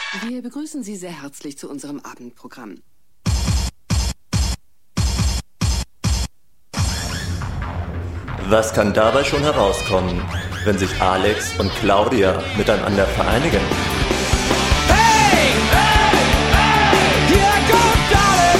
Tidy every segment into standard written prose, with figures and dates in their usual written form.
Wir begrüßen Sie sehr herzlich zu unserem Abendprogramm. Was kann dabei schon herauskommen, wenn sich Alex und Claudia miteinander vereinigen? Hey, hey, hey, hier kommt Alex.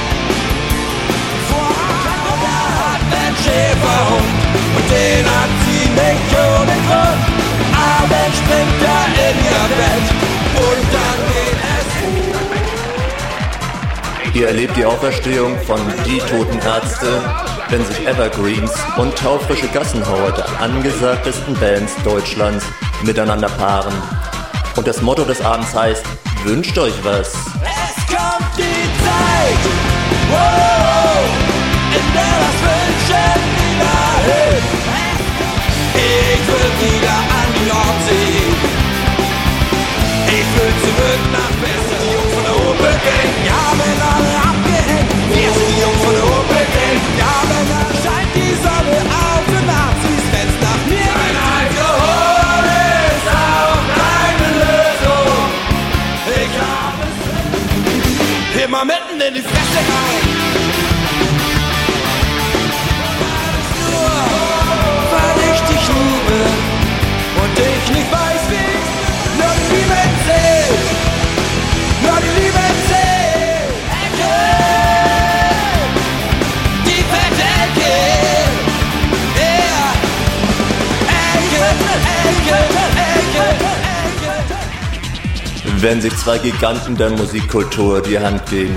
Claudia hat einen Schäferhund und den hat sie nicht ohne Grund. Abends springt er in ihr Bett und dann geht es. Ihr erlebt die Auferstehung von Die Toten Ärzte, wenn sich Evergreens und taufrische Gassenhauer der angesagtesten Bands Deutschlands miteinander paaren. Und das Motto des Abends heißt, wünscht euch was. Es kommt die Zeit, wow, in der das Wünschen wieder hilft. Ich will wieder an die Nordsee. Ich will zurück nach Westen. Die Jungs von der Opel-Gang, die haben alle abgehängt. Wir sind die Jungs von der Opel-Gang. Ja, wenn dann scheint die Sonne auf für Nazis, wenn's nach mir ein Alkohol ist auch keine Lösung. Ich hab es immer mitten in die Fresse rein. Weil ich dich liebe und ich nicht weiß wie. Nur die Liebe zählt, nur die Liebe zählt. Ecke, die fette Ecke, yeah. Ecke. Wenn sich zwei Giganten der Musikkultur die Hand geben.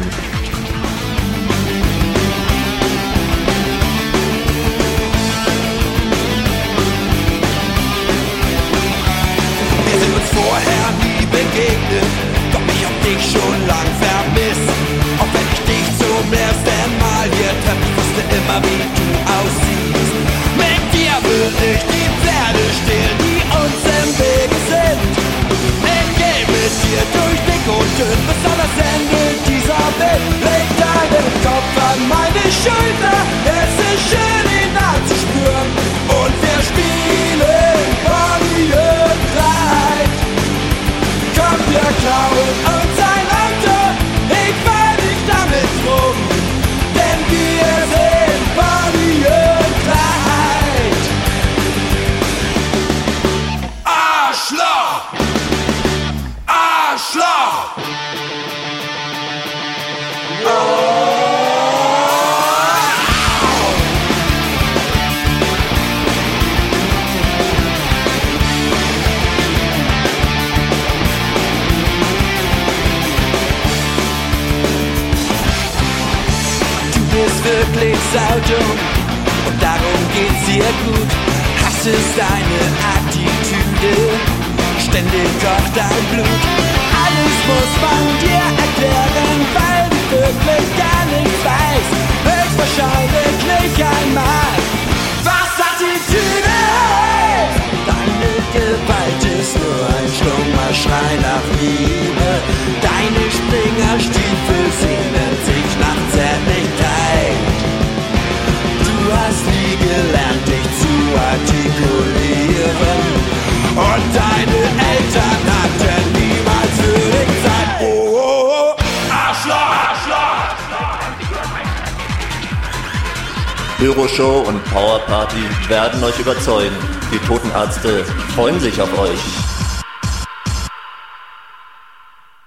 Wir sind uns vorher nie begegnet, doch ich hab dich schon lang vermisst. Auch wenn ich dich zum ersten Mal hier treff, ich wusste immer, wie du aussiehst. Mit dir will ich die Pferde stehlen, die uns im Wege sind. Ich geh mit dir durch dick und dünn, bis an das Ende dieser Welt. Leg deinen Kopf an meine Schulter, es ist schön, ihn anzuspüren. Und wir spielen Bonnie und Clyde. Komm, wir klauen uns ein Auto, ich fall nicht damit rum. Denn wir sind Bonnie und Clyde. Arschloch! Arschloch! Du bist wirklich saudumm und darum geht's dir gut. Hass ist deine Attitüde, ständig kocht dein Blut. Alles muss man dir erklären, weil du wirklich gar nichts weißt. Höchstwahrscheinlich nicht einmal, was Attitüde heißt. Deine Gewalt ist nur ein stummer Schrei nach Liebe. Deine Springerstiefel sehnen sich nach Zärtlichkeit. Du hast nie gelernt, dich zu artikulieren. Und deine Eltern hatten niemals für dich Zeit. Oh, oh, oh, Arschloch, Arschloch! Pyroshow und Powerparty werden euch überzeugen. Die Toten Ärzte freuen sich auf euch.